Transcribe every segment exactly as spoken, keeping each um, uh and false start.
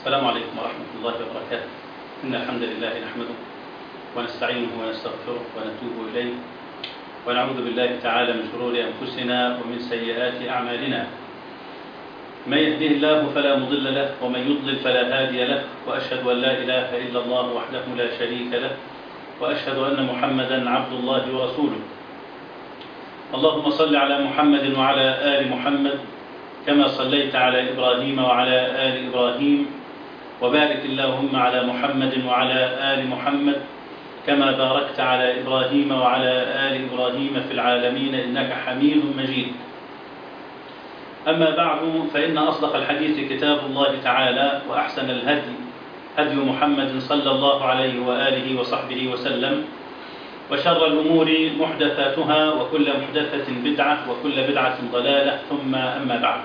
السلام عليكم ورحمة الله وبركاته. إن الحمد لله نحمده ونستعينه ونستغفره ونتوب إليه ونعوذ بالله تعالى من شرور أنفسنا ومن سيئات أعمالنا. من يهده الله فلا مضل له ومن يضلل فلا هادي له، وأشهد أن لا إله إلا الله وحده لا شريك له، وأشهد أن محمدا عبد الله ورسوله. اللهم صل على محمد وعلى آل محمد كما صليت على إبراهيم وعلى آل إبراهيم، وبارك اللهم على محمد وعلى آل محمد كما باركت على إبراهيم وعلى آل إبراهيم في العالمين إنك حميد مجيد. أما بعد، فإن أصدق الحديث كتاب الله تعالى، وأحسن الهدي هدي محمد صلى الله عليه وآله وصحبه وسلم، وشر الأمور محدثاتها، وكل محدثة بدعة، وكل بدعة ضلالة، ثم أما بعد.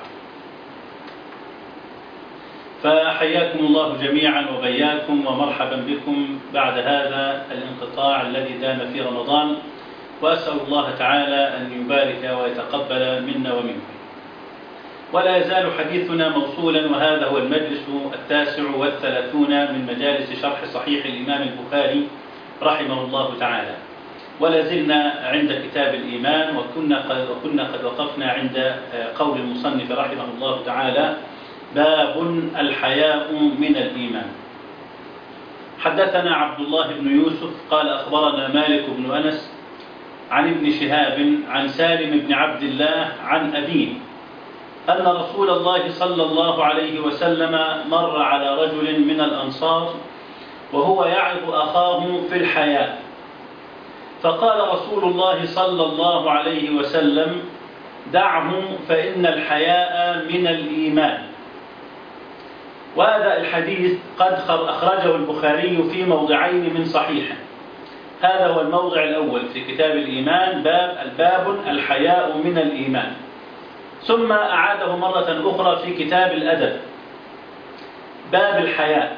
فحياكم الله جميعا وبياكم ومرحبا بكم بعد هذا الانقطاع الذي دام في رمضان، وأسأل الله تعالى أن يبارك ويتقبل منا ومنكم. ولا يزال حديثنا موصولا، وهذا هو المجلس التاسع والثلاثون من مجالس شرح صحيح الإمام البخاري رحمه الله تعالى، ولا زلنا عند كتاب الإيمان، وكنا قد, وكنا قد وقفنا عند قول المصنف رحمه الله تعالى: باب الحياء من الإيمان. حدثنا عبد الله بن يوسف قال أخبرنا مالك بن أنس عن ابن شهاب عن سالم بن عبد الله عن أبيه أن رسول الله صلى الله عليه وسلم مر على رجل من الأنصار وهو يعظ أخاه في الحياء، فقال رسول الله صلى الله عليه وسلم: دعه فإن الحياء من الإيمان. وهذا الحديث قد أخرجه البخاري في موضعين من صحيحه. هذا هو الموضع الأول في كتاب الإيمان، باب الباب الحياء من الإيمان، ثم أعاده مرة أخرى في كتاب الأدب، باب الحياء،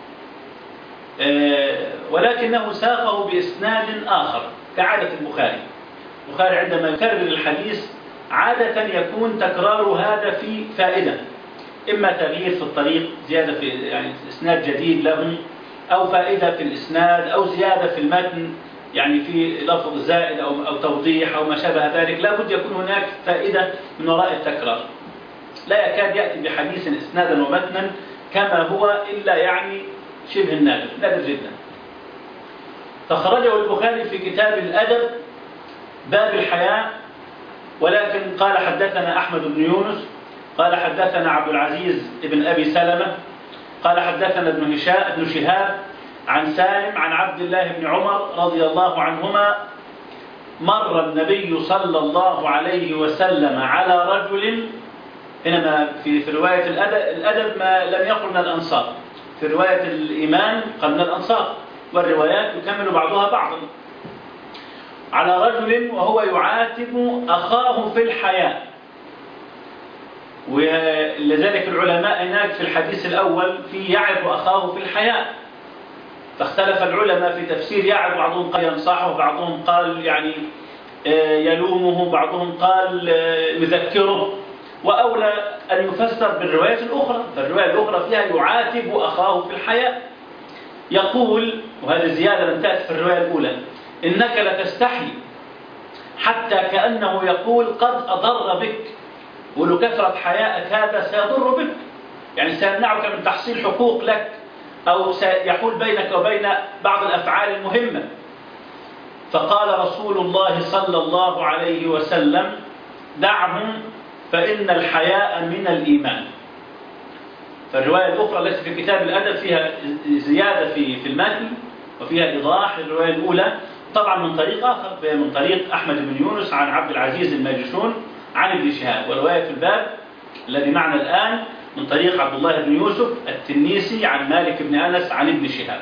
ولكنه ساقه بإسناد آخر كعادة البخاري. البخاري عندما يكرر الحديث عادة يكون تكرار هذا في فائدة، إما تغيير في الطريق، زيادة في يعني إسناد جديد له، أو فائدة في الإسناد، أو زيادة في المتن يعني في لفظ زائد أو أو توضيح أو ما شابه ذلك. لا بد يكون هناك فائدة من وراء التكرار. لا يكاد يأتي بحديث إسنادا ومتنا كما هو إلا يعني شبه النادر، نادر جدا. فخرجه البخاري في كتاب الأدب باب الحياء، ولكن قال حدثنا أحمد بن يونس قال حدثنا عبد العزيز بن أبي سلمة قال حدثنا ابن ابن شهاب عن سالم عن عبد الله بن عمر رضي الله عنهما: مر النبي صلى الله عليه وسلم على رجل، إنما في في رواية الأدب, الأدب ما لم يقل من الأنصار، في رواية الإيمان قال من الأنصار، والروايات يكمل بعضها بعضا. على رجل وهو يعاتب أخاه في الحياء، ولذلك العلماء هناك في الحديث الأول في يعظ أخاه في الحياء، فاختلف العلماء في تفسير يعظ، بعضهم قال ينصحه، بعضهم قال يعني يلومه، بعضهم قال يذكره، وأولى أن يفسر بالرواية الأخرى. فالرواية الأخرى فيها يعاتب أخاه في الحياء، يقول، وهذه زيادة لم تأتي في الرواية الأولى: إنك لتستحي، حتى كأنه يقول قد أضر بك، ولو كثرة حياءك هذا سيضر بك، يعني سيمنعك من تحصيل حقوق لك، أو سيحول بينك وبين بعض الأفعال المهمة. فقال رسول الله صلى الله عليه وسلم: دعهم فإن الحياء من الإيمان. فالرواية الأخرى التي في كتاب الأدب فيها زيادة في في المتن، وفيها إيضاح للرواية الأولى، طبعا من طريق آخر، من طريق أحمد بن يونس عن عبد العزيز الماجشون عن ابن شهاب. والرواية في الباب الذي معنا الآن من طريق عبد الله بن يوسف التنيسي عن مالك بن أنس عن ابن شهاب.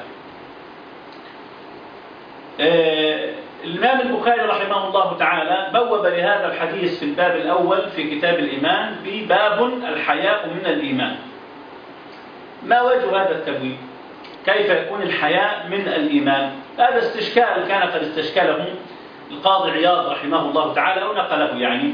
آه الإمام البخاري رحمه الله تعالى بوب لهذا الحديث في الباب الأول في كتاب الإيمان بباب الحياء من الإيمان. ما وجه هذا التبويب؟ كيف يكون الحياء من الإيمان؟ هذا استشكال كان قد استشكله القاضي عياض رحمه الله تعالى، أو نقله يعني.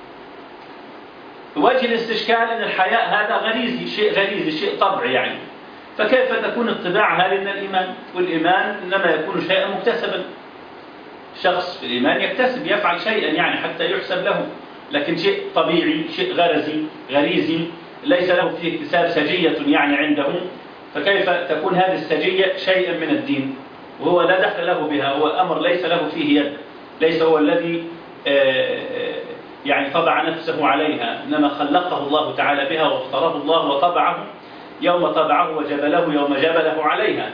وجه الاستشكال أن الحياء هذا غريزي، شيء غريزي، شيء طبعي يعني. فكيف تكون الطباع هذه من الإيمان؟ والإيمان إنما يكون شيئا مكتسبا. شخص في الإيمان يكتسب يفعل شيئا يعني حتى يحسب له، لكن شيء طبيعي، شيء غرزي غريزي ليس له فيه اكتساب، سجية يعني عنده، فكيف تكون هذه السجية شيئا من الدين وهو لا دخل له بها؟ هو أمر ليس له فيه يد، ليس هو الذي يعني طبع نفسه عليها، إنما خلقه الله تعالى بها واختاره الله وطبعه يوم طبعه وجبله يوم جبله عليها.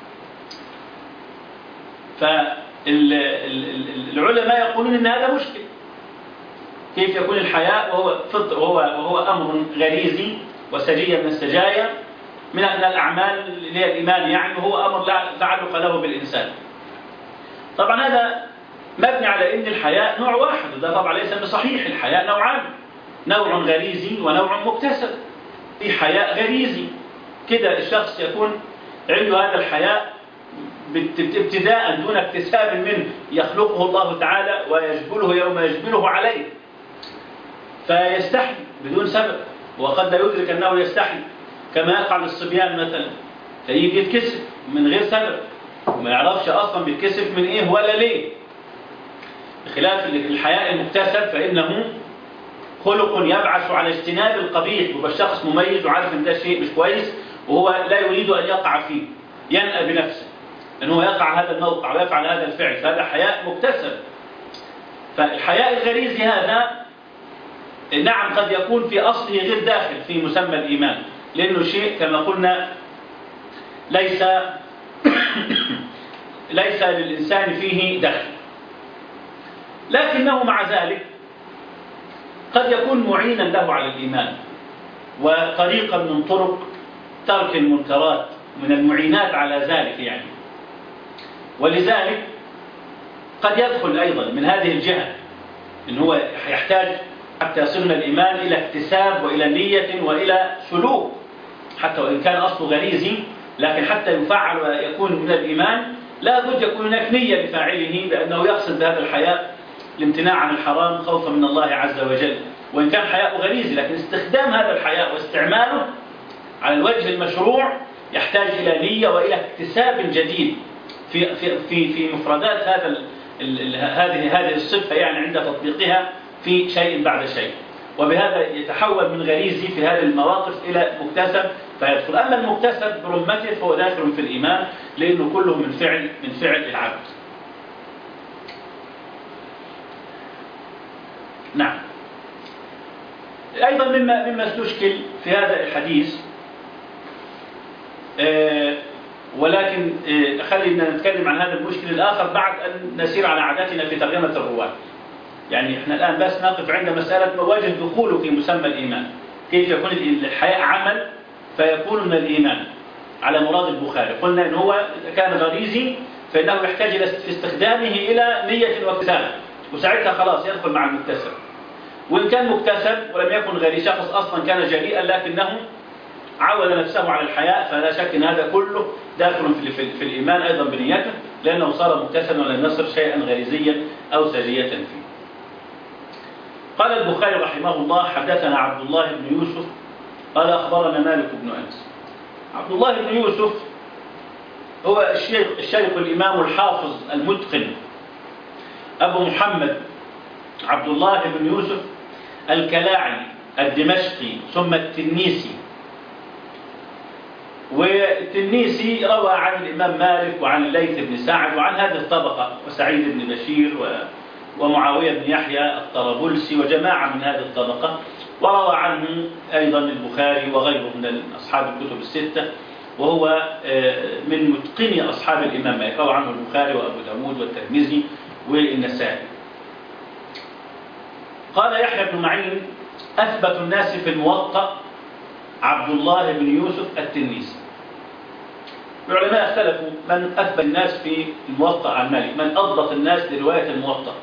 فالعلماء يقولون إن هذا مشكل، كيف يكون الحياء وهو فطر وهو, وهو أمر غريزي وسجية من السجايا من الأعمال اللي هي الإيمان يعني، وهو أمر لا تعلق له بالإنسان. طبعا هذا مبني على أن الحياء نوع واحد، وده طبعا ليس بصحيح. الحياء نوعان، نوع غريزي ونوع مكتسب. في حياء غريزي كده الشخص يكون عنده هذا الحياء ابتداء دون اكتساب منه، يخلقه الله تعالى ويجبله يوم يجبله عليه، فيستحي بدون سبب، وقد لا يدرك أنه يستحي، كما يقع للصبيان مثلا، فيجي يتكسف من غير سبب وما يعرفش أصلا بيتكسف من إيه ولا ليه. بخلاف الحياء المكتسب فإنه خلق يبعث على اجتناب القبيح، يبقى الشخص مميز وعارف ان ده شيء مش كويس وهو لا يريد ان يقع فيه، ينأى بنفسه انه يقع هذا الموقع ويفعل هذا الفعل، فهذا حياء مكتسب. فالحياء الغريزي هذا نعم قد يكون في اصله غير داخل في مسمى الايمان، لانه شيء كما قلنا ليس ليس للانسان فيه دخل، لكنه مع ذلك قد يكون معينا له على الإيمان وطريقا من طرق ترك المنكرات، من المعينات على ذلك يعني. ولذلك قد يدخل أيضا من هذه الجهة إن هو يحتاج حتى يصلنا الإيمان إلى اكتساب وإلى نية وإلى سلوك، حتى وإن كان أصله غريزي، لكن حتى يفعل ويكون من الإيمان لا بد يكون هناك نية لفاعله بأنه يقصد بهذا الحياء الامتناع عن الحرام خوفا من الله عز وجل. وإن كان حياء غريزي، لكن استخدام هذا الحياء واستعماله على الوجه المشروع يحتاج إلى نية وإلى اكتساب جديد في في في في مفردات هذا ال ال هذه هذه الصفة يعني عند تطبيقها في شيء بعد شيء، وبهذا يتحول من غريزي في هذه المواقف إلى مكتسب فيدخل. أما المكتسب برمته فهو داخل في الإيمان، لأنه كله من فعل من فعل العبد. نعم. أيضا مما مما استشكل في هذا الحديث آه ولكن آه خلينا نتكلم عن هذا المشكل الآخر بعد أن نسير على عادتنا في ترجمة الرواة. يعني احنا الآن بس نقف عند مسألة وجه دخوله في مسمى الإيمان، كيف يكون الحياء عمل فيكون من الإيمان على مراد البخاري. قلنا إن هو كان غريزي فإنه يحتاج في استخدامه إلى نية واكتساب، وساعتها خلاص يدخل مع المكتسب. وإن كان مكتسب ولم يكن غريزي، شخص أصلا كان جريئا لكنه عود نفسه على الحياء، فلا شك أن هذا كله داخل في, في, في الإيمان أيضا بنيته، لأنه صار مكتسبا ولم يصر شيئا غريزيا أو سجية فيه. قال البخاري رحمه الله: حدثنا عبد الله بن يوسف قال أخبرنا مالك بن أنس. عبد الله بن يوسف هو الشيخ الشيخ الإمام الحافظ المتقن أبو محمد عبد الله بن يوسف الكلاعي الدمشقي ثم التنيسي. والتنيسي روى عن الإمام مالك وعن الليث بن سعد وعن هذه الطبقة، وسعيد بن بشير ومعاوية بن يحيى الطرابلسي وجماعة من هذه الطبقة. وروى عنه أيضا البخاري وغيره من أصحاب الكتب الستة، وهو من متقني أصحاب الإمام مالك، روى عنه البخاري وأبو داود والترمذي والنسائي. قال يحيى بن معين: أثبت الناس في الموطأ عبد الله بن يوسف التنيسي. العلماء اختلفوا من أثبت الناس في الموطأ عن مالك، من أضبط الناس لرواية الموطأ.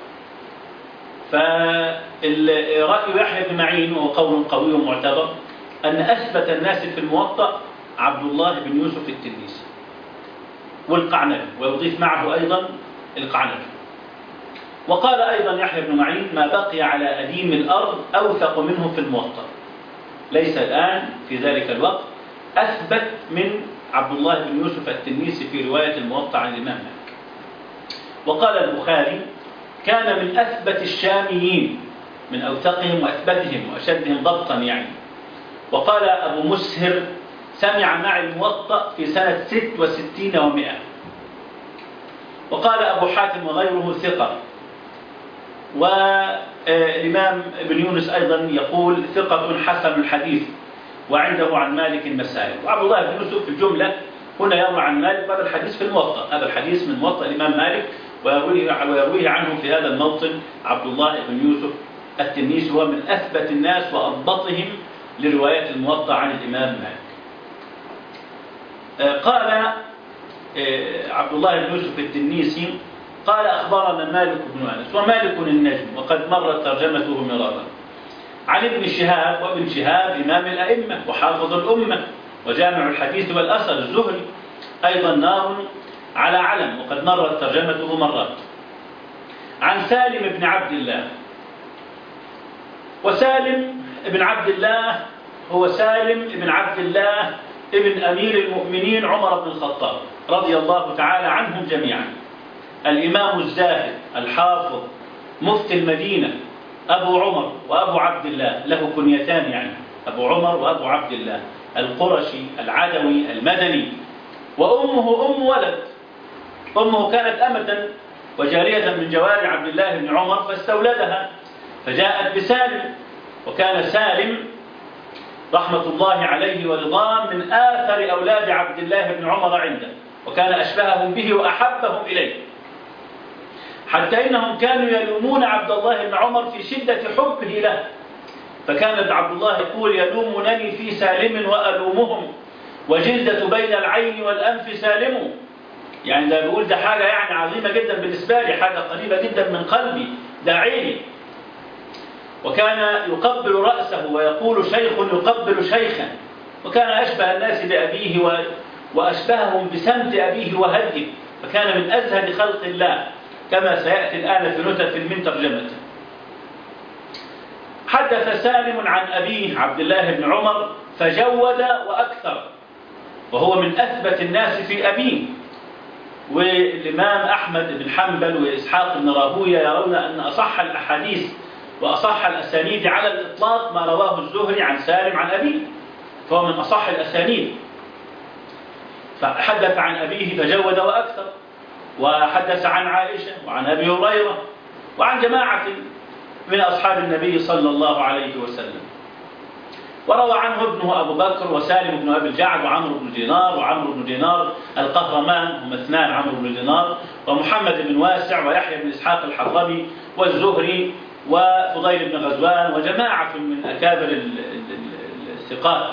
فالرأي يحيى بن معين وهو قول قوي ومعتبر أن أثبت الناس في الموطأ عبد الله بن يوسف التنيسي والقعنبي، ويضيف معه أيضا القعنبي. وقال أيضا يحيى بن معين: ما بقي على أديم الأرض أوثق منه في الموطأ، ليس الآن في ذلك الوقت أثبت من عبد الله بن يوسف التنيسي في رواية الموطأ عن الإمام مالك. وقال البخاري: كان من أثبت الشاميين، من أوثقهم وأثبتهم وأشدهم ضبطا يعني. وقال أبو مسهر: سمع معي الموطأ في سنة ست وستين ومائة. وقال أبو حاتم وغيره ثقة. والإمام ابن يونس أيضا يقول ثقة حسن الحديث، وعنده عن مالك مسائل. وعبد الله بن يوسف في الجملة هنا يروي عن مالك هذا الحديث في الموطأ، هذا الحديث من موطأ الإمام مالك، ويرويه عنه في هذا الموطن عبد الله بن يوسف التنيسي، هو من أثبت الناس وأضبطهم لرواية الموطأ عن الإمام مالك. قال عبد الله بن يوسف التنيسي: قال أخبرنا مالك بن أنس، ومالك النجم وقد مرت ترجمته مرارا، عن ابن شهاب، وابن شهاب إمام الأئمة وحافظ الأمة وجامع الحديث والأثر الزهري، أيضا نار على علم وقد مرت ترجمته مرات، عن سالم بن عبد الله. وسالم بن عبد الله هو سالم بن عبد الله ابن أمير المؤمنين عمر بن الخطاب رضي الله تعالى عنهم جميعا، الإمام الزاهد الحافظ مفتي المدينة، أبو عمر وأبو عبد الله، له كنيتان يعني، أبو عمر وأبو عبد الله، القرشي العدوي المدني. وأمه أم ولد، أمه كانت أمة وجارية من جواري عبد الله بن عمر فاستولدها فجاءت بسالم. وكان سالم رحمة الله عليه ورضاه من آثر أولاد عبد الله بن عمر عنده، وكان أشبههم به وأحبهم إليه، حتى إنهم كانوا يلومون عبد الله بن عمر في شدة حبه له. فكان عبد الله يقول: يلومونني في سالم وألومهم، وجلدة بين العين والأنف سالم. يعني ده بيقول ده حاجة يعني عظيمة جدا بالنسبة لي، حاجة قريبة جدا من قلبي، ده عيني. وكان يقبل رأسه ويقول: شيخ يقبل شيخا. وكان أشبه الناس بأبيه و... وأشبههم بسمت أبيه وهديه، فكان من أزهد خلق الله كما سيأتي الآن في نتف من ترجمته. حدث سالم عن أبيه عبد الله بن عمر فجود وأكثر، وهو من أثبت الناس في أبيه. والإمام أحمد بن حنبل وإسحاق بن راهويه يرون أن أصح الأحاديث وأصح الأسانيد على الإطلاق ما رواه الزهري عن سالم عن أبيه، فهو من أصح الأسانيد. فحدث عن أبيه فجود وأكثر، وحدث عن عائشة وعن أبي هريرة وعن جماعة من أصحاب النبي صلى الله عليه وسلم. وروى عنه ابنه أبو بكر وسالم بن أبي الجعد وعمرو بن دينار وعمرو بن دينار القهرمان، هم اثنان، عمرو بن دينار ومحمد بن واسع ويحيى بن إسحاق الحضرمي والزهري وفضيل بن غزوان وجماعة من أكابر الثقات.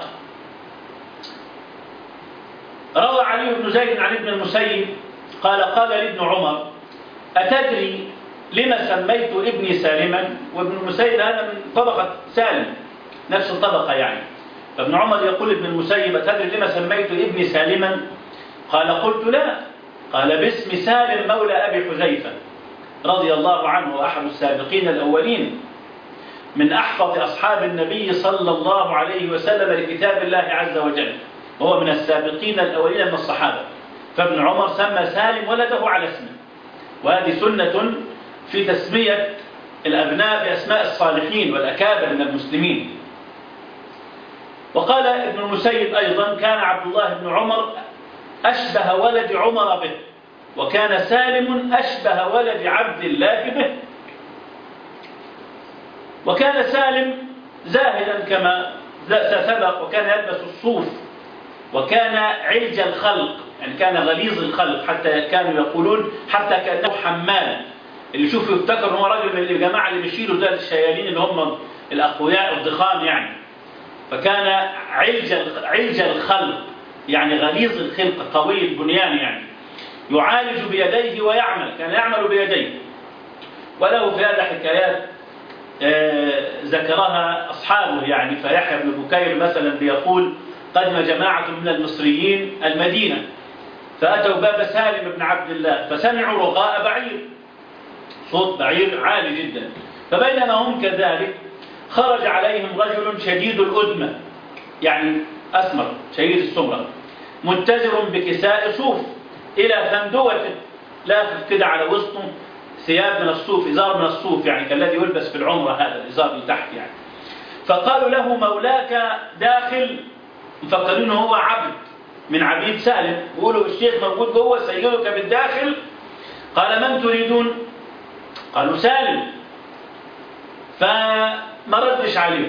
روى علي بن زيد عن ابن المسيب قال: قال لابن عمر: أتدري لما سميت ابني سالما؟ وابن المسيب هذا من طبقة سالم، نفس الطبقة يعني. فابن عمر يقول ابن المسيب: أتدري لما سميت ابني سالما؟ قال: قلت لا. قال: باسم سالم مولى أبي حذيفة رضي الله عنه، أحد السابقين الأولين من أحفظ أصحاب النبي صلى الله عليه وسلم لكتاب الله عز وجل، وهو من السابقين الأولين من الصحابة. فابن عمر سمى سالم ولده على اسمه، وهذه سنة في تسمية الأبناء بأسماء الصالحين والأكابر من المسلمين. وقال ابن المسيب أيضا: كان عبد الله بن عمر أشبه ولد عمر به، وكان سالم أشبه ولد عبد الله به. وكان سالم زاهدا كما سبق، وكان يلبس الصوف، وكان علج الخلق، يعني كان غليظ الخلق، حتى كانوا يقولون حتى كأنه حمال، اللي يشوفه يفتكر هو راجل من الجماعة اللي بيشيلوا ده الشيالين اللي هم الأقوياء الضخام يعني. فكان علج علج الخلق، يعني غليظ الخلق، قوي البنيان يعني، يعالج بيديه ويعمل، كان يعمل بيديه. وله في هذا حكايات آه ذكرها أصحابه يعني. فيحيى بن بكير مثلا بيقول: قدم جماعة من المصريين المدينة فأتوا باب سالم بن عبد الله فسمعوا رغاء بعير، صوت بعير عالي جدا. فبينما هم كذلك خرج عليهم رجل شديد الأدمة، يعني أسمر شديد السمرة، متزر بكساء صوف إلى ثندوته، لافف كده على وسطه ثياب من الصوف، إزار من الصوف يعني كالذي يلبس في العمرة، هذا الإزار اللي تحت يعني. فقالوا له مولاك داخل، مفكرينه هو عبد من عبيد سالم، يقولوا الشيخ موجود جوه سيدك بالداخل. قال من تريدون؟ قالوا سالم. فما ردش عليهم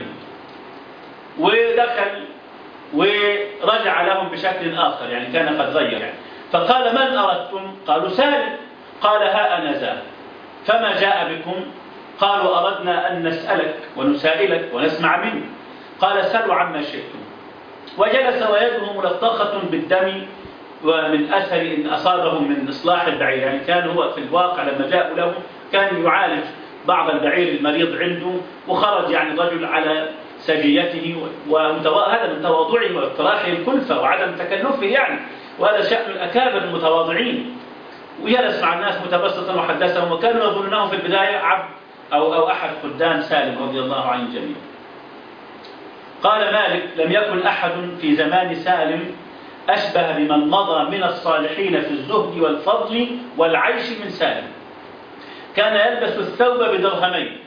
ودخل ورجع لهم بشكل آخر، يعني كان قد غير يعني. فقال من أردتم؟ قالوا سالم. قال ها أنا ذا، فما جاء بكم؟ قالوا أردنا أن نسألك ونسائلك ونسمع منك. قال سلوا عما شئتم. وجلس ويده ملطخة بالدم ومن أثر إن أصابهم من إصلاح البعير، يعني كان هو في الواقع لما جاءوا له كان يعالج بعض البعير المريض عنده، وخرج يعني رجل على سجيته، وهذا من تواضعه واقتراحه الكلفة وعدم تكلفه يعني، وهذا شأن الأكابر المتواضعين. وجلس مع الناس متبسطا وحدثهم، وكانوا يظنونه في البداية عبد أو, أو أحد خدام سالم رضي الله عن الجميع. قال مالك لم يكن أحد في زمان سالم أشبه بمن مضى من الصالحين في الزهد والفضل والعيش من سالم. كان يلبس الثوب بدرهمين،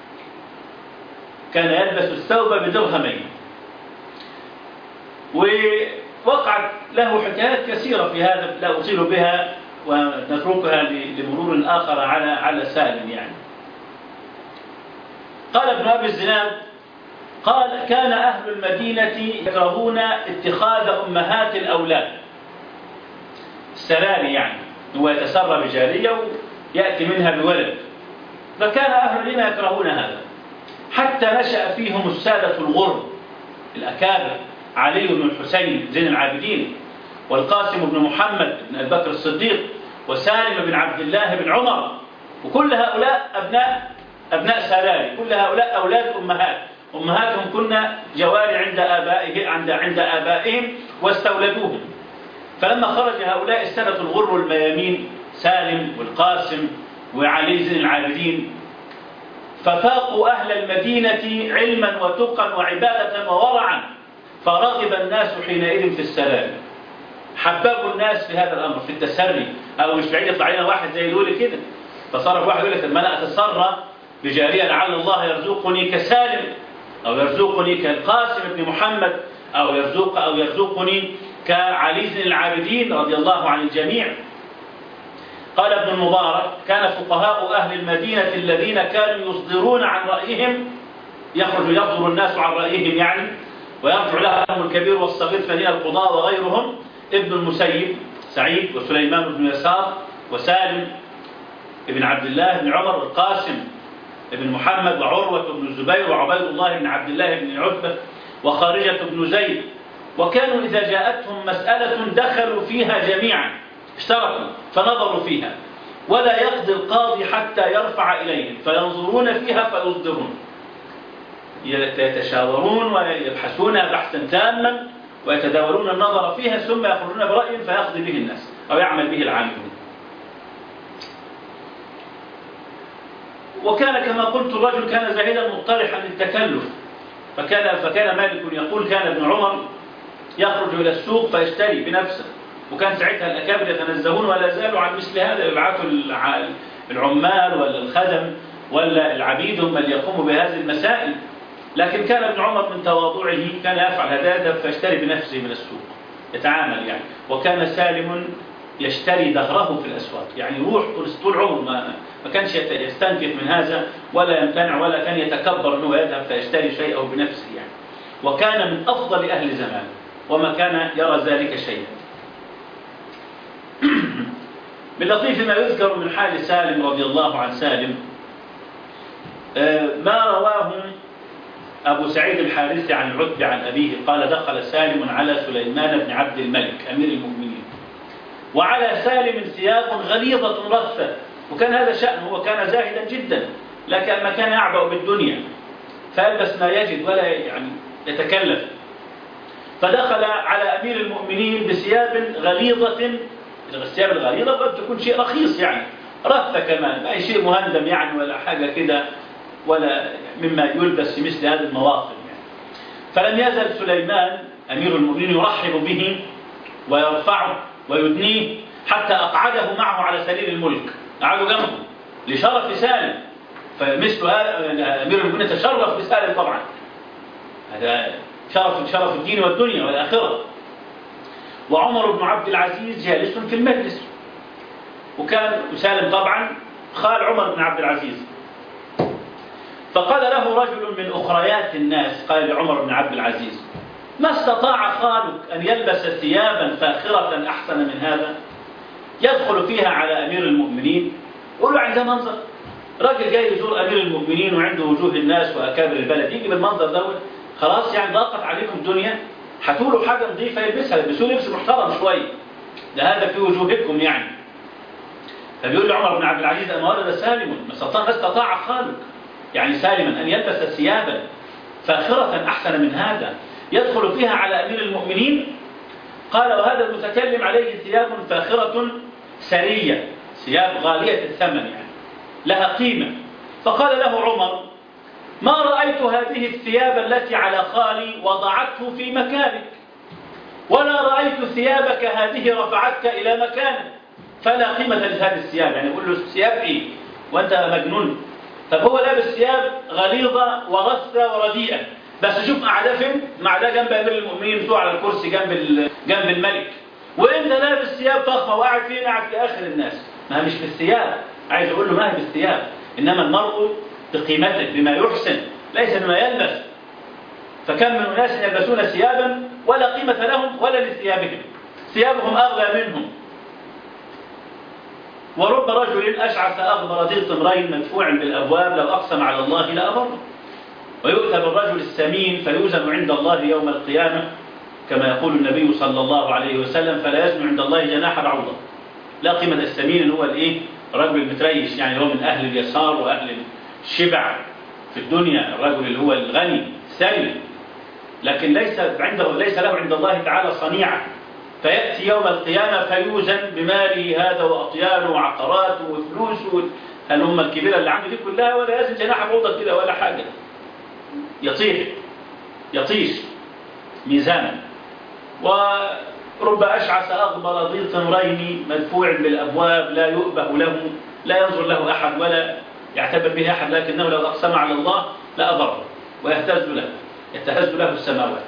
كان يلبس الثوب بدرهمين. ووقعت له حكايات كثيرة في هذا لا أطيل بها ونتركها لمرور آخر على على سالم يعني. قال ابن أبي الزناد قال كان أهل المدينة يكرهون اتخاذ أمهات الأولاد السراري، يعني هو يتسرى بجارية ويأتي منها بولد، فكان أهل المدينة يكرهون هذا، حتى نشأ فيهم السادة الغر الأكابر، علي بن الحسين زين العابدين، والقاسم بن محمد بن أبي بكر الصديق، وسالم بن عبد الله بن عمر، وكل هؤلاء أبناء أبناء سراري، كل هؤلاء أولاد أمهات، أمهاتهم كنا جواري عند آبائهم عند عند آبائهم واستولدوهم. فلما خرج هؤلاء السادة الغر الميامين سالم والقاسم وعلي زين العابدين، ففاقوا أهل المدينة علما وتقا وعبادة وورعا، فرغب الناس حينئذ في السلام، حببوا الناس في هذا الأمر في التسري. أو مش بعيد يطلع لنا واحد زي يقول كده، فصار واحد يقول لك ما أنا أتسرى بجارية لعل الله يرزقني كسالم، أو يرزقني كالقاسم بن محمد، أو يرزق أو يرزقني كعلي زين العابدين رضي الله عن الجميع. قال ابن المبارك كان فقهاء أهل المدينة الذين كانوا يصدرون عن رأيهم، يخرج يصدر الناس عن رأيهم يعني، ويرجع لهم الكبير والصغير في مدينة القضاء وغيرهم، ابن المسيب سعيد وسليمان بن يسار وسالم ابن عبد الله بن عمر والقاسم ابن محمد وعروة بن الزبير وعبيد الله بن عبد الله بن عتبة وخارجة بن زيد. وكانوا إذا جاءتهم مسألة دخلوا فيها جميعا، اشتركوا فنظروا فيها، ولا يقضي القاضي حتى يرفع إليهم فينظرون فيها فيصدرون، يتشاورون ويبحثونها بحثا تاما ويتداولون النظر فيها، ثم يخرجون برأي فيقضي به الناس أو يعمل به العاملون. وكان كما قلت الرجل كان زاهدا مطرحا للتكلف، فكان فكان مالك يقول كان ابن عمر يخرج إلى السوق فيشتري بنفسه، وكان ساعتها الأكابر يتنزهون ولا زالوا عن مثل هذا، يبعثوا العمال ولا الخدم ولا العبيد هم اللي يقوموا بهذه المسائل. لكن كان ابن عمر من تواضعه كان يفعل هذا، يذهب فيشتري بنفسه من السوق يتعامل يعني. وكان سالم يشتري دهره في الأسواق، يعني يروح طول عمره ما ما كانش يستنكف من هذا ولا يمتنع ولا كان يتكبر أنه يذهب فيشتري شيئا بنفسه يعني. وكان من أفضل أهل زمانه وما كان يرى ذلك شيئا. من لطيف ما يذكر من حال سالم رضي الله عن سالم ما رواه أبو سعيد الحارثي عن العتبة عن أبيه قال دخل سالم على سليمان بن عبد الملك أمير المؤمنين، وعلى سالم ثياب غليظة رثة، وكان هذا شأنه، هو كان زاهدا جدا لكن ما كان يعبأ بالدنيا فيلبس ما يجد ولا يعني يتكلف. فدخل على أمير المؤمنين بثياب غليظة، الثياب الغليظة قد تكون شيء رخيص يعني رثة كمان، أي شيء مهندم يعني ولا حاجة كده ولا مما يلبس في مثل هذه المواقف يعني. فلم يزل سليمان أمير المؤمنين يرحب به ويرفعه ويدنيه حتى أقعده معه على سرير الملك، قعدوا جنبه لشرف سالم. فمثل هذا أمير المؤمنين تشرف بسالم طبعا، هذا شرف شرف الدين والدنيا والآخرة. وعمر بن عبد العزيز جالس في المجلس، وكان سالم طبعا خال عمر بن عبد العزيز. فقال له رجل من أخريات الناس، قال لعمر بن عبد العزيز: ما استطاع خالك أن يلبس ثيابا فاخرة أحسن من هذا يدخل فيها على أمير المؤمنين؟ قول له عند منظر راجل جاي يزور أمير المؤمنين وعنده وجوه الناس وأكابر البلد، يجي بالمنظر دوت، خلاص يعني ضاقت عليكم الدنيا، هاتوا له حاجة نظيفة يلبسها، يلبسوه لبس محترم شوية، ده هذا في وجوهكم يعني. فبيقول له عمر بن عبد العزيز: أما ولد سالم ما استطاع, استطاع خالك يعني سالما أن يلبس ثيابا فاخرة أحسن من هذا يدخل فيها على أمير المؤمنين؟ قال: وهذا المتكلم عليه ثياب فاخرة سرية، ثياب غالية الثمن يعني لها قيمة. فقال له عمر: ما رأيت هذه الثياب التي على خالي وضعته في مكانك، ولا رأيت ثيابك هذه رفعتك إلى مكانك، فلا قيمة لهذه الثياب. يعني يقول له: ثياب إيه وأنت مجنون؟ طب هو لابس ثياب غليظة ورثة ورديئة، بس شوف قاعدة فين؟ قاعدة جنب أمير المؤمنين، بتوع على الكرسي جنب جنب الملك، وأنت لابس ثياب فخمة وقاعد فين؟ قاعد في آخر الناس. ما مش بالثياب، عايز أقول له ما هي بالثياب، إنما المرء بقيمته بما يحسن ليس بما يلبس. فكم من أناس يلبسون ثيابا ولا قيمة لهم ولا لثيابهم، ثيابهم أغلى منهم. ورب رجل أشعث أغبر ذي طمرين مدفوع بالأبواب لو أقسم على الله لأبره. ويؤتى بالرجل السمين فيوزن عند الله يوم القيامة كما يقول النبي صلى الله عليه وسلم: فلا يزن عند الله جناح بعوضة. لا قيمة السمين هو الإيه؟ رجل المتريش، يعني هو من أهل اليسار وأهل الشبع في الدنيا، الرجل اللي هو الغني الثري، لكن ليس عنده ليس له عند الله تعالى صنيعة. فيأتي يوم القيامة فيوزن بماله هذا وأطيانه وعقاراته وفلوسه الأمة الكبيرة اللي عنده دي كلها، ولا يزن جناح بعوضة كده ولا حاجة، يطيح يطيش ميزانا. ورب أشعث أغبر ذي طمرين مدفوع بالأبواب لا يؤبه له، لا ينظر له أحد ولا يعتبر به أحد، لكنه لو أقسم على الله لأبره ويهتز له، يتهز له السماوات.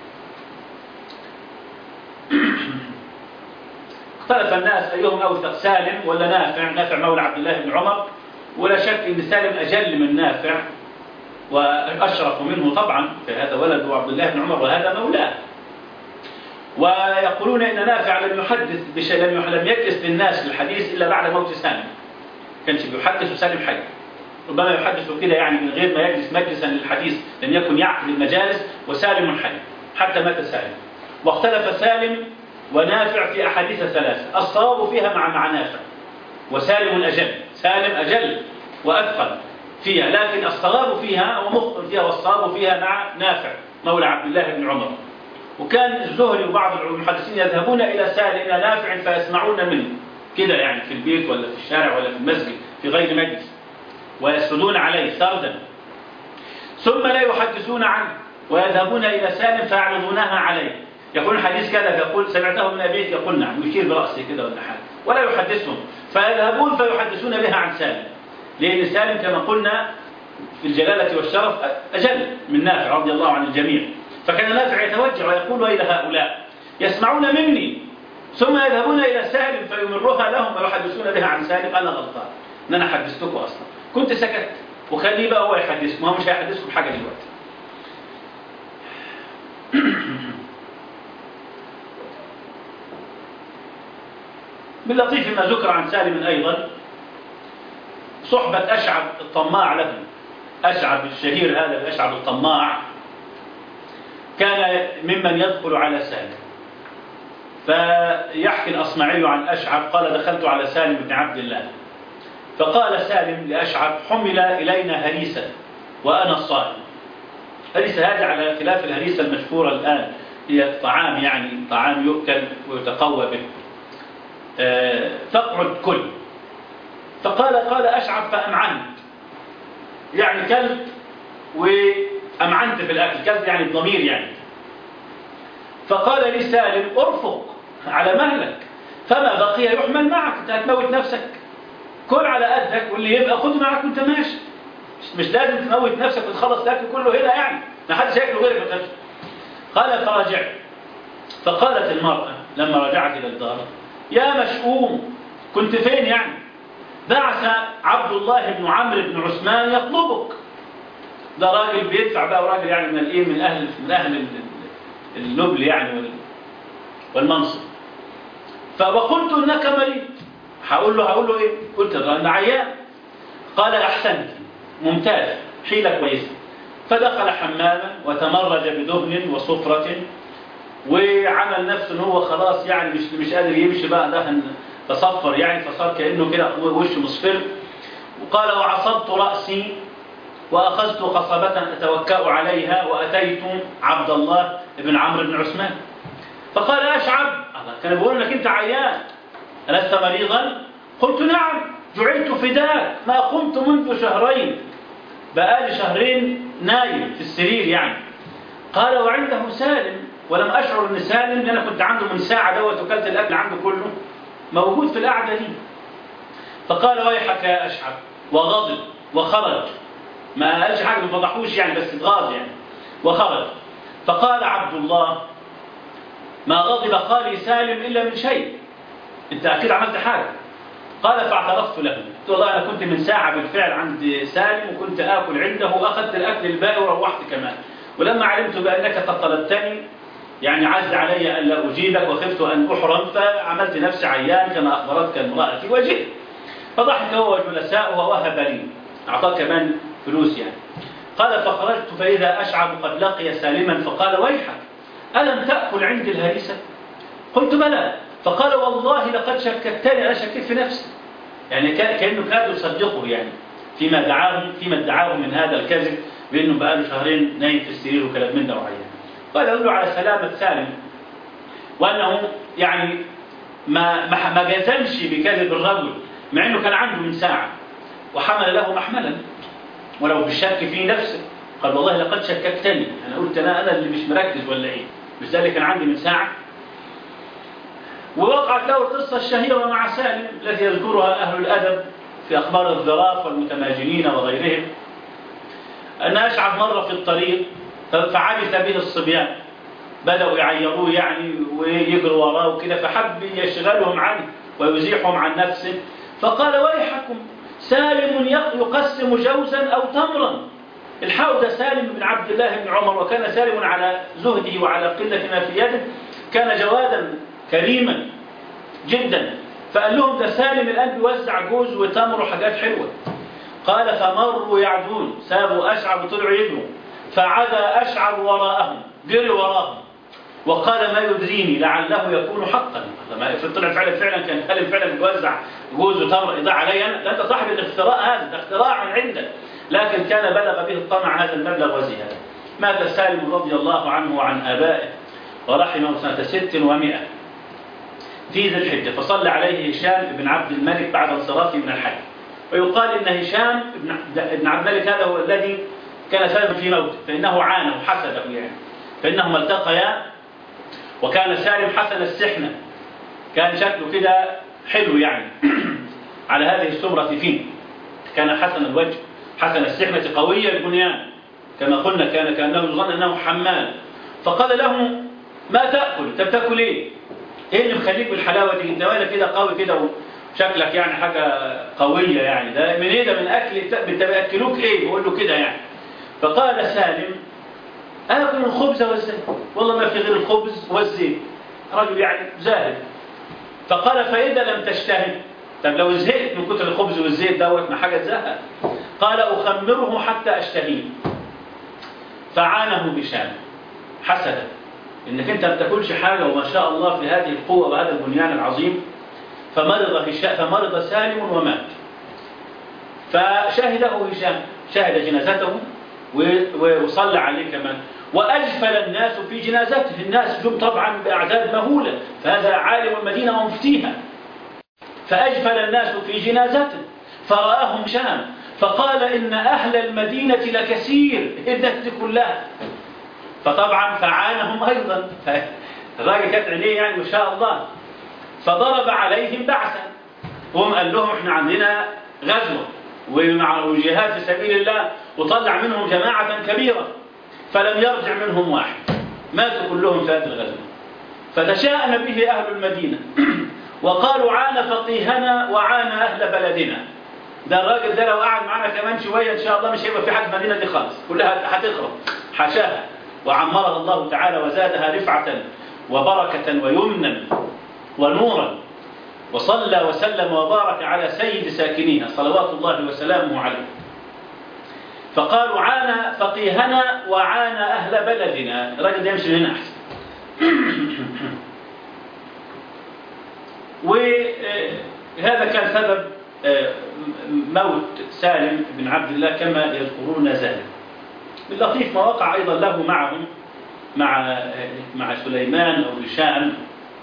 اختلف الناس أيهم أوثق، سالم ولا نافع؟ نافع مولى عبد الله بن عمر، ولا شك أن سالم أجل من نافع وأشرف منه طبعا، فهذا ولده عبد الله بن عمر وهذا مولاه. ويقولون إن نافع لم يحدث بشيء، لم لم يجلس للناس الحديث إلا بعد موت سالم، كانش بيحدث وسالم حي، ربما يحدث كده يعني من غير ما يجلس مجلسا للحديث، لم يكن يعقد المجالس وسالم حي حتى مات سالم. واختلف سالم ونافع في أحاديث ثلاثة، الصواب فيها مع مع نافع، وسالم أجل، سالم أجل وأثقل فيها، لكن الصواب فيها ومخطئ فيها، والصواب فيها مع نافع مولى عبد الله بن عمر. وكان الزهري وبعض المحدثين يذهبون إلى سالم إلى نافع فيسمعون منه كده، يعني في البيت ولا في الشارع ولا في المسجد في غير مجلس، ويسردون عليه سردا، ثم لا يحدثون عنه ويذهبون إلى سالم فيعرضونها عليه، يقول الحديث كذا، يقول سمعته من أبيك، يقول نعم، يشير برأسه كده ولا حاجة، ولا يحدثهم، فيذهبون فيحدثون بها عن سالم، لأن سالم كما قلنا في الجلالة والشرف أجل من نافع رضي الله عن الجميع. فكان نافع يتوجه ويقول: وإلى هؤلاء يسمعون مني ثم يذهبون إلى سالم فيمرها لهم ويحدثون بها عن سالم، أنا غلطان إن أنا حدثتكم أصلا، كنت سكت وخليه بقى هو يحدثكم، هو مش هيحدثكم حاجة دلوقتي. من لطيف ما ذكر عن سالم أيضا صحبة أشعب الطماع له. أشعب الشهير هذا الأشعب الطماع كان ممن يدخل على سالم. فيحكي الأصمعي عن أشعب قال: دخلت على سالم بن عبد الله فقال سالم لأشعب: حمل إلينا هريسة وأنا صائم. هريسة هذه على خلاف الهريسة المشهورة الآن، هي طعام يعني طعام يؤكل ويتقوى به، فاقعد كل. فقال قال أشعب: فأمعنت، يعني كلت وأمعنت في الأكل، كلت يعني الضمير يعني. فقال لي سالم: أرفق، على مهلك، فما بقي يحمل معك، انت هتموت نفسك، كل على قدك واللي يبقى خد معك وانت ماشي، مش لازم تموت نفسك وتخلص الاكل كله هنا يعني، ما حدش هياكله غيرك ما تخافش. قال فرجعت، فقالت المرأة لما رجعت إلى الدار: يا مشؤوم، كنت فين يعني؟ بعث عبد الله بن عمرو بن عثمان يطلبك. ده راجل بيدفع بقى، وراجل يعني من الايه، من اهل من اهل النبل يعني والمنصب. فقلت انك مريض. هقول له هقول له ايه؟ قلت له انا عيان. قال احسنت، ممتاز، حيله كويسه. فدخل حماما وتمرج بدهن وصفرة، وعمل نفسه ان هو خلاص يعني مش مش قادر يمشي بقى، دهن تصفر يعني، فصار كانه كده وشه مصفر. وقال وعصبت راسي واخذت قصبة اتوكأ عليها واتيت عبد الله بن عمرو بن عثمان. فقال اشعب، الله كان بيقول لك انت عيان، ألست مريضا؟ قلت نعم، جعلت فداك، ما قمت منذ شهرين، بقالي شهرين نايم في السرير يعني. قال وعنده سالم، ولم أشعر أن سالم، لأن أنا كنت عنده من ساعة دوت وكلت الأكل عنده كله، موجود في القعدة دي. فقال ويحك يا أشعب، وغضب وخرج، ما قالش حاجة، ما فضحوش يعني، بس اتغاظ يعني وخرج. فقال عبد الله: ما غضب خالي سالم إلا من شيء، أنت أكيد عملت حاجة. قال فاعترفت له، قلت والله أنا كنت من ساعة بالفعل عند سالم وكنت آكل عنده وأخذت الأكل الباقي وروحت كمان، ولما علمت بأنك قد طلبتني يعني عز علي أن لا أجيبك وخفت أن أحرم، فعملت نفسي عيان كما أخبرتك المرأة في وجهه. فضحك هو وجلساؤه ووهب لي، أعطاه كمان فلوس يعني. قال فخرجت فإذا أشعب قد لقي سالما فقال ويحك، ألم تأكل عندي الهريسة؟ قلت بلى. فقال والله لقد شككتني، أنا شكيت في نفسي يعني، كأنه كاد يصدقه يعني فيما دعاه فيما ادعاه من هذا الكذب بأنه بقاله شهرين نايم في السرير وكلام من ده وعيان. قال أقول له على سلامة سالم، وأنه يعني ما ما جزمش بكذب الرجل مع أنه كان عنده من ساعة، وحمل له محملا ولو بالشك في نفسه. قال والله لقد شككتني، أنا قلت أنا أنا اللي مش مركز ولا إيه، مش ده اللي كان عندي من ساعة. ووقعت له القصة الشهيرة مع سالم التي يذكرها أهل الأدب في أخبار الظراف والمتماجنين وغيرهم، أن أشعب مرة في الطريق فعبث به الصبيان، بدأوا يعيروه يعني ويجروا وراه وكده، فحب يشغلهم عنه ويزيحهم عن نفسه. فقال ويحكم، سالم يقسم جوزا أو تمرا. الحوده سالم بن عبد الله بن عمر، وكان سالم على زهده وعلى قلة ما في يده كان جوادا كريما جدا. فقال لهم ده سالم الآن بيوزع جوز وتمر وحاجات حلوة. قال فمروا يعدون، سابوا أشعب وطلعوا يجروا، فعدا أشعب وراءهم، جري وراهم وقال ما يدريني لعله يكون حقا. طلع فعلا فعلا كان سالم فعلا بيوزع جوز وتمر، إضاء علي أنا؟ أنت صاحب الاختراع هذا، ده اختراع من عندك. لكن كان بلغ به الطمع هذا المبلغ وزيادة. مات سالم رضي الله عنه وعن آبائه ورحمه سنة ست ومائة في ذي الحجة، فصلى عليه هشام بن عبد الملك بعد انصرافه من الحج. ويقال إن هشام بن عبد الملك هذا هو الذي كان سببا في موته، فإنه عانه وحسده يعني، فإنهما التقيا. وكان سالم حسن السحنة، كان شكله كده حلو يعني على هذه السمرة فيه، كان حسن الوجه حسن السحنة قوي البنيان كما قلنا، كان كأنه يظن أنه حمال. فقال له ما تأكل؟ أنت بتاكل إيه؟ إيه اللي مخليك بالحلاوة دي؟ أنت مالك كده قوي كده وشكلك يعني حاجة قوية يعني، ده من إيه ده؟ من أكل أنت بيأكلوك إيه؟ بيقول له كده يعني. فقال سالم آكل الخبز والزيت، والله ما في غير الخبز والزيت، رجل يعني زاهد. فقال فإذا لم تشتهي، طب لو زهقت من كتر الخبز والزيت دوت ما حاجة تزهق. قال أخمره حتى أشتهيه. فعانه هشام حسدا، إنك أنت ما بتاكلش حاجة وما شاء الله في هذه القوة وهذا البنيان العظيم. فمرض هشام، فمرض سالم ومات. فشهده هشام، شهد جنازته وصلى عليه كمان، وأجفل الناس في جنازته. الناس جم طبعا بأعداد مهولة، فهذا عالم المدينة ومفتيها. فأجفل الناس في جنازته فرآهم هشام فقال إن أهل المدينة لكثير، الناس دي كلها. فطبعا فعانهم أيضا، الراجل كانت عينيه يعني ما شاء الله. فضرب عليهم بعثا، هم قال لهم احنا عندنا غزوة وجهاد في سبيل الله، وطلع منهم جماعة كبيرة، فلم يرجع منهم واحد، ماتوا كلهم في هذه الغزوة. فتشاءم به أهل المدينة وقالوا عان فقيهنا وعان أهل بلدنا. ده الراجل ده لو قعد معنا كمان شوية إن شاء الله مش هيبقى في حد في المدينة دي خالص، كلها هتخرب. حاشاها، وعمرها الله تعالى وزادها رفعة وبركة ويمنا ونورا، وصلى وسلم وبارك على سيد ساكنيها صلوات الله وسلامه عليه. فقالوا عان فقيهنا وعان أهل بلدنا. الراجل ده يمشي هنا أحسن. وهذا كان سبب موت سالم بن عبد الله كما يذكرون ذلك. باللطيف ما وقع أيضا له معهم مع مع سليمان أو هشام.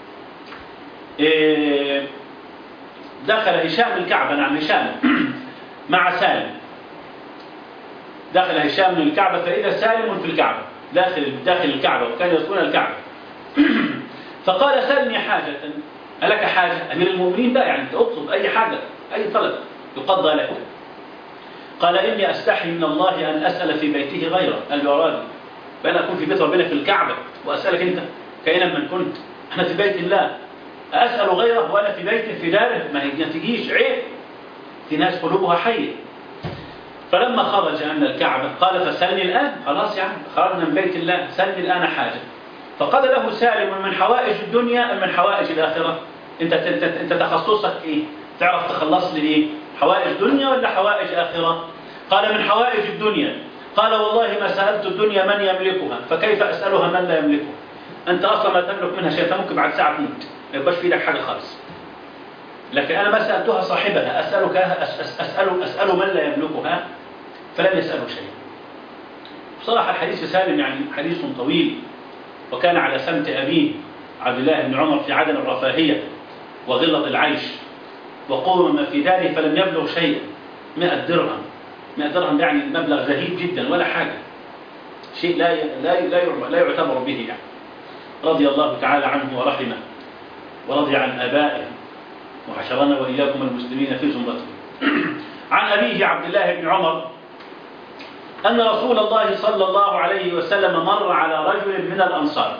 دخل هشام الكعبة، نعم هشام مع سالم. دخل هشام من الكعبة فإذا سالم في الكعبة داخل داخل الكعبة، وكان يسكن الكعبة. فقال سلني حاجة. ألك حاجة؟ أمير المؤمنين بقى يعني اطلب أي حاجة، أي طلب يقضى لك. قال إني أستحي من الله أن أسأل في بيته غيره. قال له أرادي بأن أكون في بيت ربنا في الكعبة وأسألك أنت كائنا من كنت، أنا في بيت الله أسأل غيره وأنا في بيته في داره؟ ما هي تجيش، عيب، في ناس قلوبها حية. فلما خرج من الكعبة قال فسلني الآن، خلاص يعني خرجنا من بيت الله، سلني الآن حاجة. فقال له سالم من حوائج الدنيا أم من حوائج الآخرة؟ أنت أنت أنت تخصصك إيه؟ تعرف تخلص لي إيه؟ حوائج دنيا ولا حوائج آخرة؟ قال من حوائج الدنيا. قال والله ما سألت الدنيا من يملكها، فكيف أسألها من لا يملكها؟ أنت أصلا ما تملك منها شيء، ممكن بعد ساعة تموت ما يبقاش في ايدك حاجة خالص. لكن أنا ما سألتها صاحبها، أسألك أسأل أسأل من لا يملكها، فلم يسأله شيء. بصراحة الحديث في سالم يعني حديث طويل، وكان على سمت أبيه عبد الله بن عمر في عدم الرفاهية وغلظ العيش وقوم ما في داره، فلم يبلغ شيئا. مئة درهم، مئة درهم يعني مبلغ زهيد جدا ولا حاجة، شيء لا لا لا لا يعتبر به يعني. رضي الله تعالى عنه ورحمه ورضي عن آبائه وحشرنا وإياكم المسلمين في زمرته. عن أبيه عبد الله بن عمر أن رسول الله صلى الله عليه وسلم مر على رجل من الأنصار.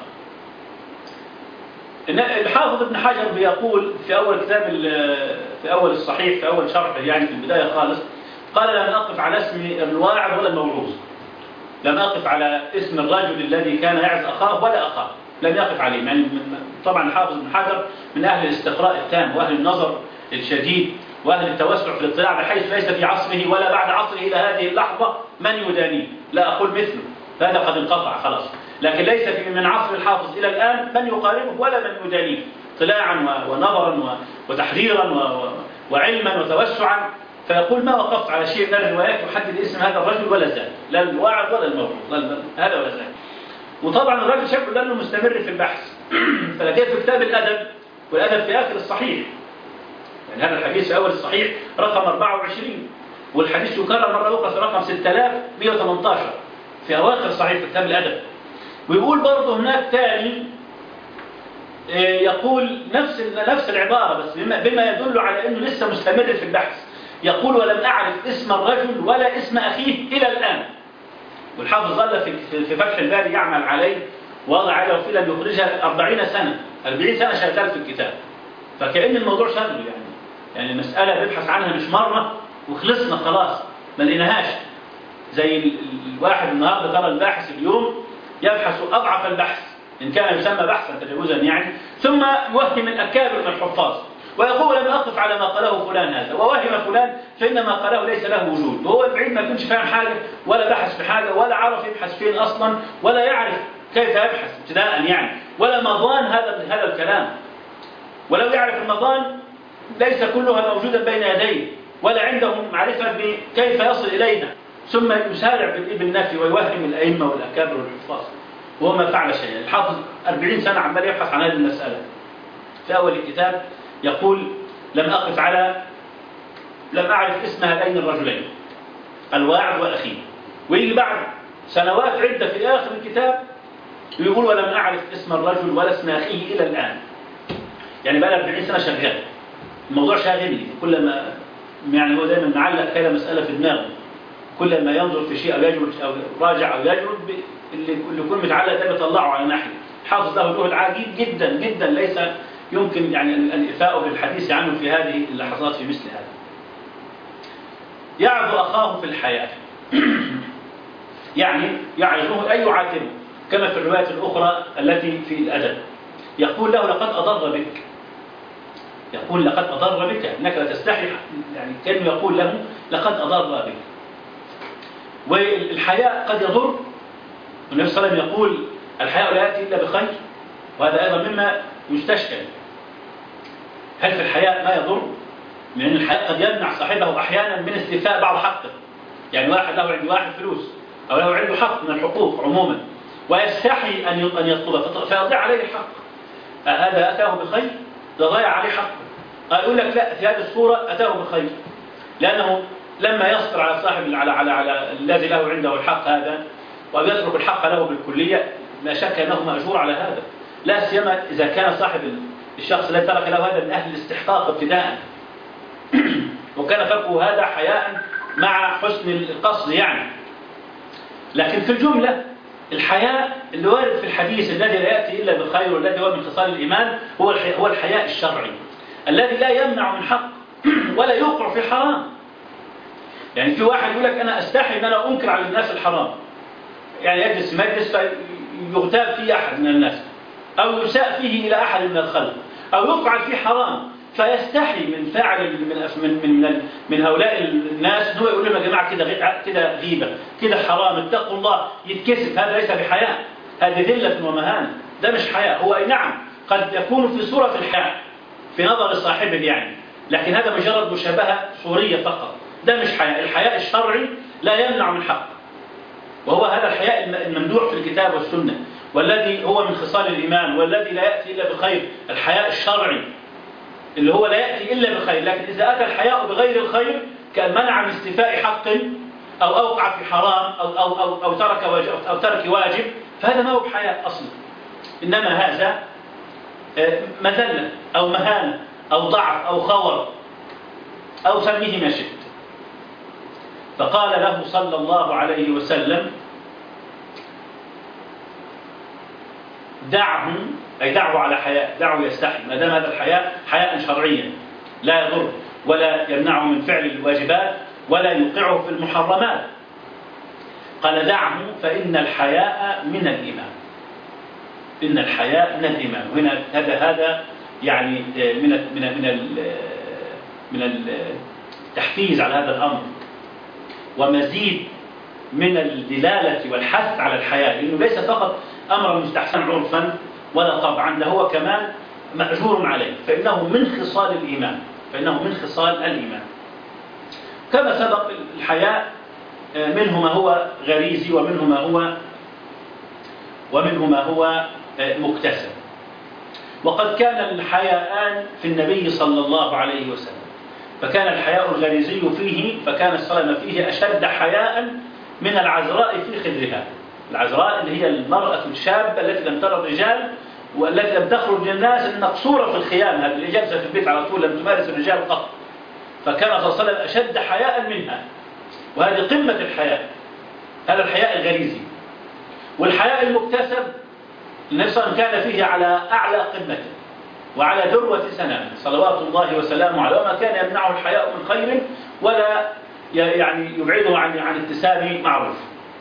الحافظ ابن حجر بيقول في أول كتاب في أول الصحيح في أول شرح يعني في البداية خالص، قال لم أقف على اسم الواعظ ولا الموعوظ، لم أقف على اسم الرجل الذي كان يعظ أخاه ولا أخاه، لم يقف عليه. يعني طبعا الحافظ ابن حجر من أهل الاستقراء التام وأهل النظر الشديد وأهل التوسع في الاطلاع، بحيث ليس في عصره ولا بعد عصره إلى هذه اللحظة من يدانيه، لا أقول مثله، فهذا قد انقطع خلاص، لكن ليس في من عصر الحافظ إلى الآن من يقاربه ولا من يدانيه اطلاعا ونظرا وتحريرا وعلما وتوسعا. فيقول ما وقفت على شيء من الروايات يحدد اسم هذا الرجل ولا زال، لا الواعظ ولا الموعوظ، هذا ولا زال. وطبعا الرجل شكله لأنه مستمر في البحث. فلقيت في كتاب الأدب، والأدب في آخر الصحيح، يعني هذا الحديث في أول الصحيح رقم أربعة وعشرين، والحديث يكرر مرة أخرى في رقم ستة آلاف ومئة وثمانية عشر في أواخر الصحيح في كتاب الأدب. ويقول برضه هناك ثاني يقول نفس نفس العبارة بس بما يدل على أنه لسه مستمر في البحث. يقول ولم أعرف اسم الرجل ولا اسم أخيه إلى الآن. والحافظ ظل في في فتح الباري يعمل عليه، وضع عليه وفي لم يخرجها أربعين سنة، أربعين سنة شغال في الكتاب. فكأن الموضوع شغله يعني، يعني المسألة بيبحث عنها مش مرة وخلصنا خلاص ما لقيناهاش. زي الواحد النهارده ترى الباحث اليوم يبحث أضعف البحث إن كان يسمى بحثا تجاوزا يعني، ثم يوهم الأكابر من الحفاظ ويقول لم أقف على ما قاله فلان هذا، ووهم فلان فإن ما قاله ليس له وجود، وهو البعيد ما يكونش فاهم حاجة ولا بحث في حاجة ولا عرف يبحث فين أصلا ولا يعرف كيف يبحث ابتداء يعني، ولا مضان هذا هذا الكلام. ولو يعرف المضان ليس كلها موجودا بين يديه ولا عنده معرفة بكيف يصل إليها، ثم يسارع بالنفي ويوهم الأئمة والأكابر والحفاظ وهو ما فعل شيئا. الحافظ أربعين سنة عمال يبحث عن هذه المسألة. في أول الكتاب يقول لم أقف على لم أعرف اسم هذين الرجلين الواعظ وأخيه. ويجي بعد سنوات عدة في آخر الكتاب ويقول ولم أعرف اسم الرجل ولا اسم أخيه إلى الآن. يعني بقى أربعين سنة شغال، الموضوع شاغلني، كل ما يعني هو دايما معلق كده مسألة في دماغه، كل ما ينظر في شيء أو يجرد أو راجع أو يجرد اللي يكون متعلق ده بيطلعه على ناحية. حافظ له جهد عجيب جدا جدا ليس يمكن يعني الإفاء بالحديث عنه في هذه اللحظات في مثل هذا. يعظ أخاه في الحياة يعني يعظه أي يعاتبه، كما في الرواية الأخرى التي في الأدب يقول له لقد أضر بك، يقول لقد أضر بك إنك لا تستحي، يعني كأنه يقول له لقد أضر بك. والحياء قد يضر، النبي صلى الله عليه وسلم يقول الحياء لا يأتي إلا بخير، وهذا أيضا مما يستشكل. هل في الحياء ما يضر؟ لأن الحياء قد يمنع صاحبه أحيانا من استيفاء بعض حقه، يعني واحد له عند واحد فلوس أو له عنده حق من الحقوق عموما ويستحي أن أن يطلبه فيضيع عليه الحق، هذا أتاه بخير؟ ده ضيع عليه حقه. يقول لك لا، في هذه الصورة أتاه بخير، لأنه لما يصبر على صاحب على على على الذي له عنده الحق هذا ويترك الحق له بالكلية، لا شك أنه مأجور على هذا، لا سيما إذا كان صاحب الشخص الذي ترك له هذا من أهل الاستحقاق ابتداء وكان تركه هذا حياء مع حسن القصد يعني. لكن في الجملة الحياء اللي وارد في الحديث الذي لا يأتي إلا بخير والذي هو من خصال الإيمان هو هو الحياء الشرعي الذي لا يمنع من حق ولا يوقع في حرام. يعني في واحد يقول لك أنا أستحي أن أنا أنكر على الناس الحرام، يعني يجلس مجلس فيغتاب فيه أحد من الناس أو يساء فيه إلى أحد من الخلق أو يفعل فيه حرام، فيستحي من فاعل من من من, من هؤلاء الناس هو يقول لهم يا جماعة كده كده غيبة كده حرام اتقوا الله، يتكسف. هذا ليس بحياء، هذه ذلة ومهانة، ده مش حياء. هو أي نعم قد يكون في صورة الحياء في نظر صاحبه يعني، لكن هذا مجرد مشابهة صورية فقط، ده مش حياء. الحياء الشرعي لا يمنع من حق، وهو هذا الحياء الممدوح في الكتاب والسنة والذي هو من خصال الإيمان والذي لا يأتي إلا بخير، الحياء الشرعي اللي هو لا يأتي إلا بخير. لكن إذا أتى الحياء بغير الخير كان منع من استيفاء حق أو أوقع في حرام أو, أو, أو, أو, ترك, واجب أو ترك واجب، فهذا ما هو بحياء أصلا، إنما هذا مذلة أو مهانة أو ضعف أو خور أو سميه ما شئت. فقال له صلى الله عليه وسلم دعه، أي دعه على حياء، دعه يستحي ما دام هذا الحياء حياء شرعيا لا يضر ولا يمنعه من فعل الواجبات ولا يوقعه في المحرمات. قال دعه فإن الحياء من الإيمان، إن الحياء من الإيمان. وهنا هذا هذا يعني من من من من التحفيز على هذا الأمر ومزيد من الدلالة والحث على الحياء، لأنه ليس فقط أمر مستحسن عرفا ولا طبعا، ده هو كمان مأجور عليه، فإنه من خصال الإيمان، فإنه من خصال الإيمان. كما سبق الحياء منه ما هو غريزي ومنه ما هو ومنه ما هو مكتسب. وقد كان الحياءان في النبي صلى الله عليه وسلم، فكان الحياء الغريزي فيه، فكان صلى الله عليه وسلم فيه أشد حياء من العذراء في خدرها. العذراء اللي هي المرأة الشابة التي لم ترى الرجال والتي لم تخرج للناس، المقصورة في الخيام، هذه اللي جالسة في البيت على طول لم تمارس الرجال قط، فكان صلى الله عليه وسلم أشد حياء منها، وهذه قمة الحياء، هذا الحياء الغريزي. والحياء المكتسب النبي صلى الله عليه وسلم كان فيه على أعلى قمته وعلى ذروة سنامه صلوات الله وسلامه عليه، وما كان يمنعه الحياء من خير ولا يعني يبعده عن عن اكتساب معروف.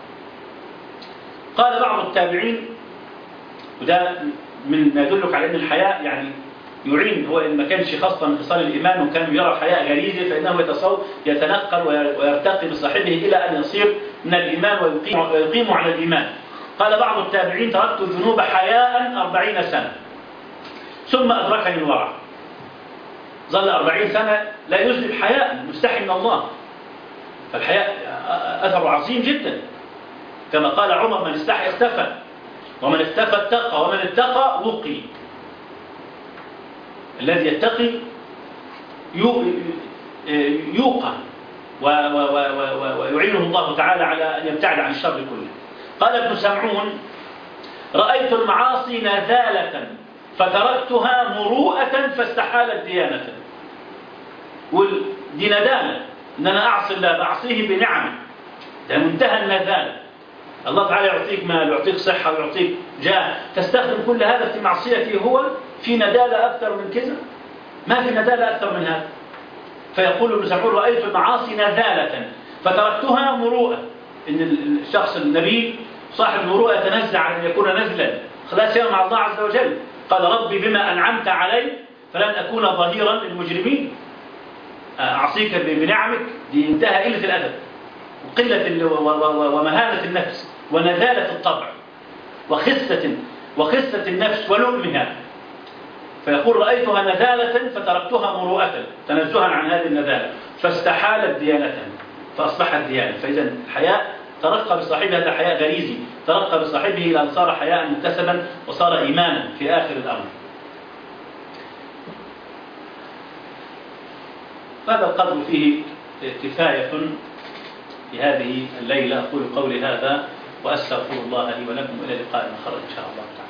قال بعض التابعين، وده من ما يدلك على أن الحياء يعني يعين، هو إن ما كانش خاصة من خصال الإيمان وكان يرى الحياء غريزي فإنه يتصور يتنقل ويرتقي بصاحبه إلى أن يصير من الإيمان ويقيم, ويقيم على الإيمان. قال بعض التابعين تركت الذنوب حياء أربعين سنة ثم أدركني الورع. ظل أربعين سنة لا يذنب حياء، مستحي من الله، فالحياء أثر عظيم جدا، كما قال عمر من استحي اختفى ومن اختفى اتقى ومن اتقى وقي. الذي يتقي يوقى ويعينه الله تعالى على أن يبتعد عن الشر كله. قال ابن سمعون رأيت المعاصي نذالة فتركتها مروءة فاستحالت ديانة. ودي ندالة إن أنا أعصي الله بعصيه بنعمه، ده منتهى النذالة. الله تعالى يعطيك مال، يعطيك صحة، ويعطيك جاه، تستخدم كل هذا في معصيته هو. في ندالة أكثر من كذا؟ ما في ندالة أكثر من هذا. فيقول ابن سعود رأيت المعاصي نذالة فتركتها مروءة، إن الشخص النبي صاحب المروءة يتنزع عن أن يكون نزلا، خلاص يوم مع الله عز وجل. قال ربي بما أنعمت علي فلن أكون ظهيرا للمجرمين. أعصيك بنعمك، دي انتهى قلة الأدب وقلة ومهانة النفس ونذالة الطبع وخسة وخسة النفس ولؤمها. فيقول رأيتها نذالة فتركتها مروءة، تنزها عن هذه النذالة، فاستحالت ديانة فأصبحت ديانة. فإذا الحياء ترقى بصاحبه، هذا حياء غريزي، ترقى بصاحبه إلى أن صار حياء مكتسبا وصار إيمانا في آخر الأمر. هذا القدر فيه كفاية في هذه الليلة. أقول قولي هذا وأستغفر الله لي ولكم، إلى لقاء آخر إن شاء الله تعالى.